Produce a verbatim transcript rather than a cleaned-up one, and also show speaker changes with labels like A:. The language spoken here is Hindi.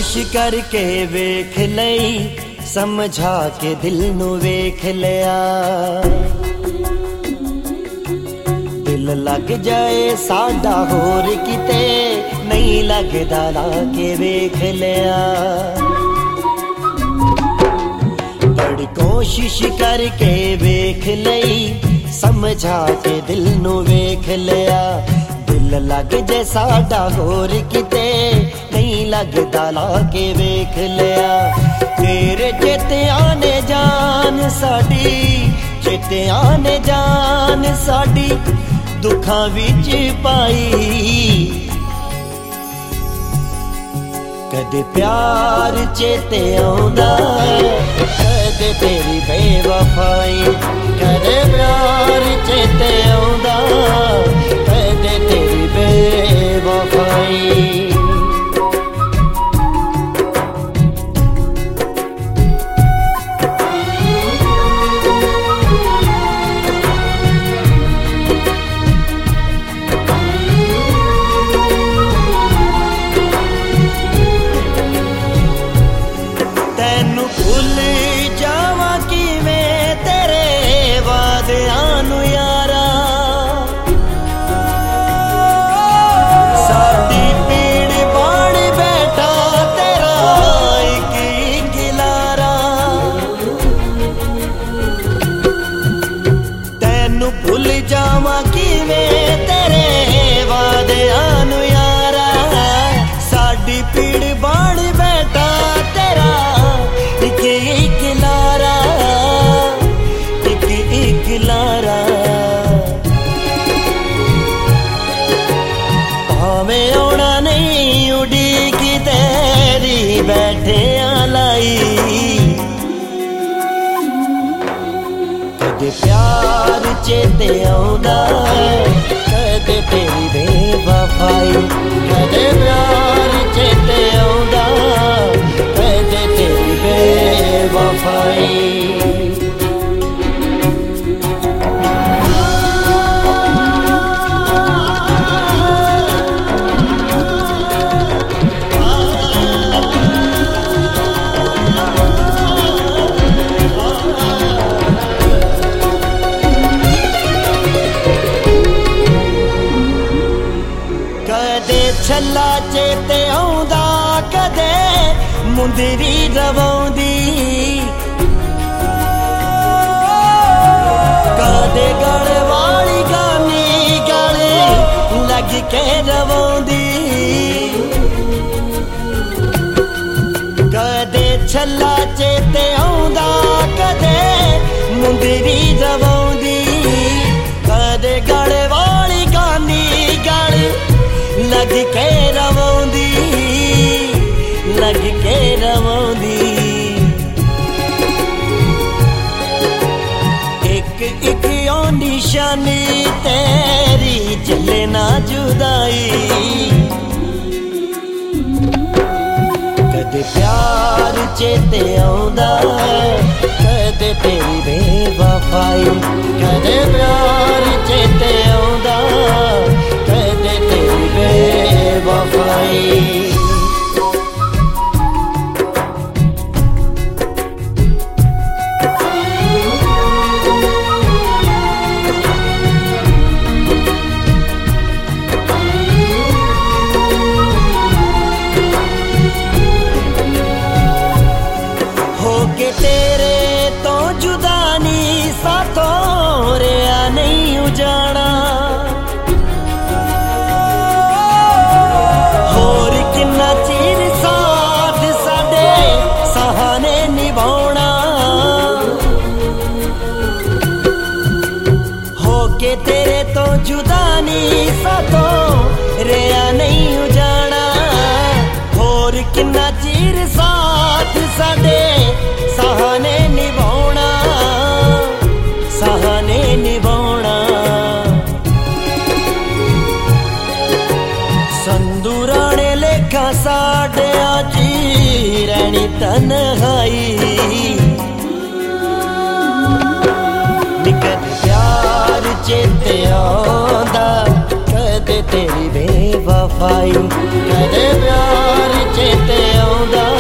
A: कोशिश करके वेख लई, समझा के दिल नू वेख लिया। दिल लग जाए साडा होर किते, नहीं लगदा ला के वेख लिया। बड़ी कोशिश करके वेख लई, समझा के दिल नू वेख लिया। दिल लग जाए साडा होर किते, नहीं लगदा ला के वेख लिया। तेरे चेतिया ने जान साडी, चेतिया ने जान साडी दुखां विच पाई। कदे प्यार चेते आउंदा, कदे तेरी बेवफाई। कदे प्यार चेते आउंदा, कदे तेरी बेवफाई। भुल जावा किवें तेरे वादियां नू यारा, साडी पीड़ बाण बैठा तेरा इक इक लारा। तैनू भुल जावा किवें तेरे वादियां नू यारा, साडी पीड़ बाण बैठा तेरा इक इक लारा, इक इक लारा। भावें आउणा नहीं उड़ीक तेरी बैठे लाई। कदे प्यार चेते आउंदा, कदे तेरी बेवफाई। कदे प्यार चेते आउंदा, कदे तेरी बेवफाई। कदे छल्ला चेते आउंदा, कदे मुंदरी रवाउंदी। कदे गल वाली गानी गले लग के रवाउंदी। कदे छल्ला चेते आउंदा, कदे मुंदरी रवाउंदी। कदे गल वाली गानी गले लग के रवाउंदी, लग के रवाउंदी। एक एक ओ निशानी तेरी चले ना जुदाई। कदे प्यार चेते आउंदा, कदे तेरी बेवफाई। कदे प्यार चेते आउंदा, कदे तेरी बेवफाई। होके तेरे तो जुदा नी साथों रेया नहीं उजाड़ा। होर किन्ना चीर साथ साडे सहाने निभाउणा। होके तेरे तो जुदा नी साथों रेया नहीं उजाड़ा। होर किन्ना चीर साथ साडे सहाने निभाउणा, सहाने निभाउणा। संदूराने लेखा साडे आजी रहनी तन्हाई। निकल प्यार चेते आंदा, कदे तेरी बेवफाई। कदे प्यार ਤੇ ਆਉਂਦਾ